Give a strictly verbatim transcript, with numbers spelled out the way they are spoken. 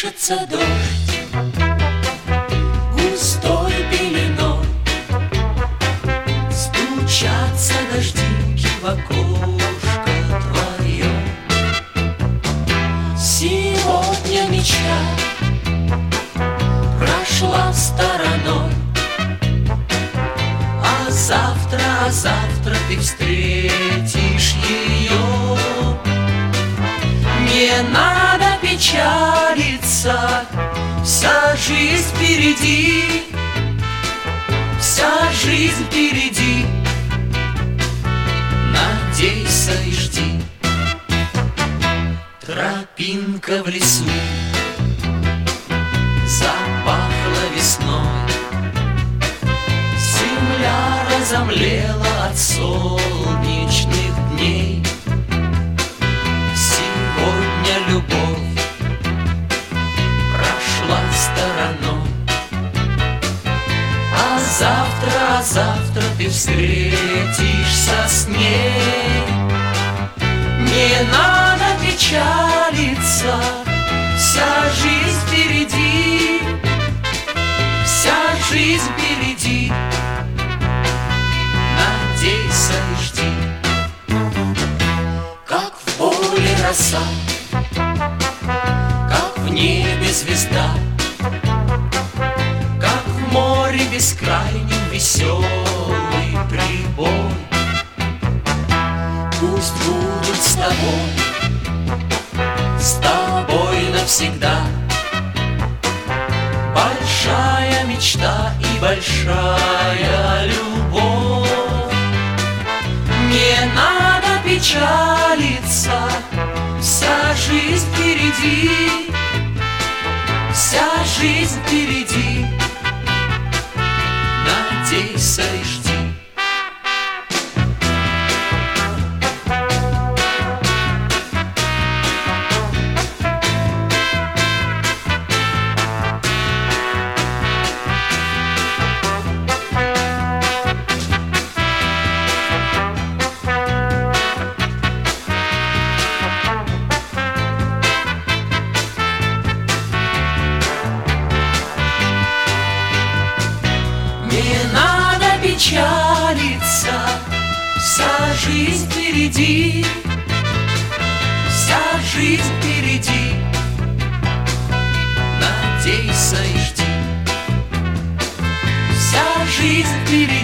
колышется дождь густой пеленой, стучатся дождинки в окошко твое. Сегодня мечта прошла стороной, а завтра, а завтра ты встретишь ее. Не надо печалиться, вся жизнь впереди, вся жизнь впереди. Надейся и жди. Тропинка в лесу запахла весной, земля разомлела от солнечных дней. Сегодня любовь прошла стороной, а завтра, а завтра ты встретишься с ней. Не надо печалиться, вся жизнь впереди, вся жизнь впереди. Надейся и жди. Как в поле роса, как в небе звезда, как в море бескрайнем веселый прибой. Пусть будут с тобой, с тобой навсегда большая мечта и большая любовь. Не надо печалиться, вся жизнь впереди, вся жизнь впереди. Надейся и жди. Не надо печалиться, вся жизнь впереди, вся жизнь впереди. Надейся и жди. Вся жизнь впереди.